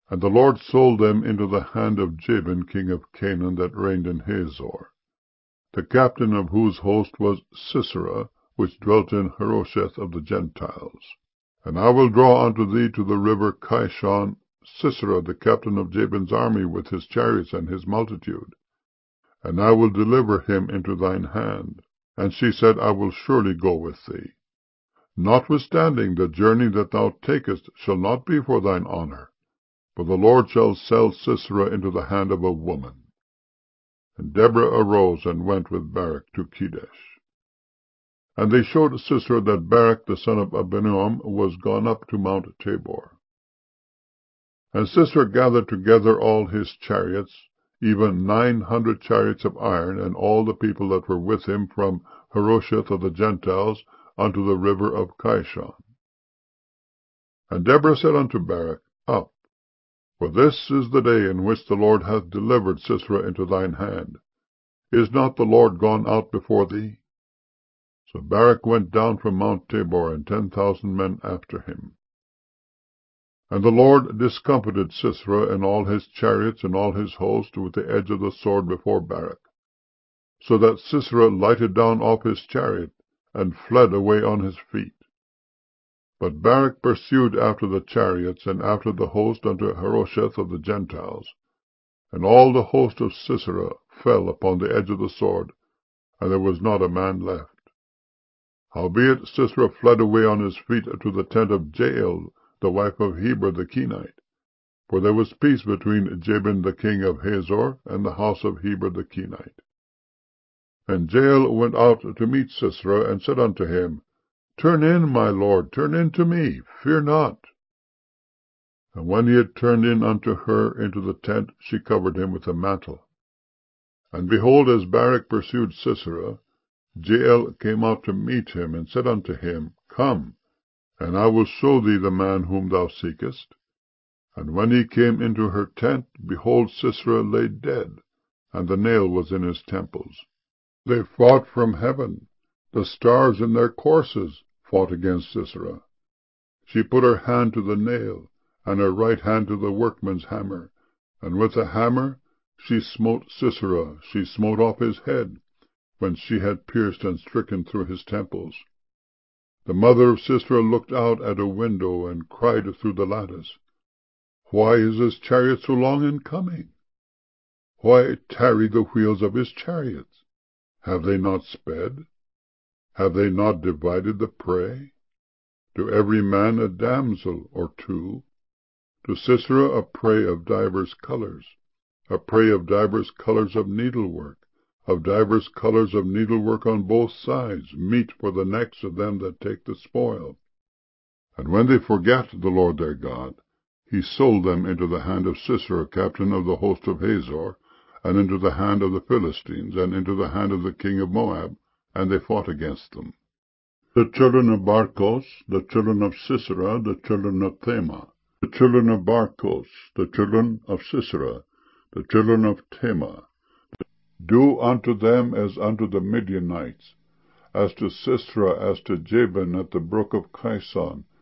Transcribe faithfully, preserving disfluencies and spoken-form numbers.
And the Lord sold them into the hand of Jabin king of Canaan, that reigned in Hazor, the captain of whose host was Sisera, which dwelt in Harosheth of the Gentiles. And I will draw unto thee to the river Kishon Sisera, the captain of Jabin's army, with his chariots and his multitude, and I will deliver him into thine hand. And she said, I will surely go with thee. Notwithstanding, the journey that thou takest shall not be for thine honour, for the Lord shall sell Sisera into the hand of a woman. And Deborah arose and went with Barak to Kedesh. And they showed Sisera that Barak the son of Abinoam was gone up to Mount Tabor. And Sisera gathered together all his chariots, even nine hundred chariots of iron, and all the people that were with him from Harosheth of the Gentiles unto the river of Kishon. And Deborah said unto Barak, Up, for this is the day in which the Lord hath delivered Sisera into thine hand. Is not the Lord gone out before thee? So Barak went down from Mount Tabor, and ten thousand men after him. And the Lord discomfited Sisera and all his chariots and all his host with the edge of the sword before Barak, so that Sisera lighted down off his chariot, and fled away on his feet. But Barak pursued after the chariots, and after the host unto Harosheth of the Gentiles, and all the host of Sisera fell upon the edge of the sword, and there was not a man left. Howbeit Sisera fled away on his feet to the tent of Jael, the wife of Heber the Kenite, for there was peace between Jabin the king of Hazor and the house of Heber the Kenite. And Jael went out to meet Sisera, and said unto him, Turn in, my lord, turn in to me, fear not. And when he had turned in unto her into the tent, she covered him with a mantle. And behold, as Barak pursued Sisera, Jael came out to meet him, and said unto him, Come, and I will show thee the man whom thou seekest. And when he came into her tent, behold, Sisera lay dead, and the nail was in his temples. They fought from heaven. The stars in their courses fought against Sisera. She put her hand to the nail, and her right hand to the workman's hammer, and with the hammer she smote Sisera, she smote off his head, when she had pierced and stricken through his temples. The mother of Sisera looked out at a window, and cried through the lattice, Why is his chariot so long in coming? Why tarry the wheels of his chariots? Have they not sped? Have they not divided the prey? To every man a damsel or two, to Sisera a prey of divers colours, a prey of divers colours of needlework, of divers colours of needlework on both sides, meat for the necks of them that take the spoil. And when they forgat the Lord their God, he sold them into the hand of Sisera, captain of the host of Hazor, and into the hand of the Philistines, and into the hand of the king of Moab, and they fought against them. The children of Barkos, the children of Sisera, the children of Thema, the children of Barkos, the children of Sisera, the children of Tema, do unto them as unto the Midianites, as to Sisera, as to Jabin at the brook of Kishon,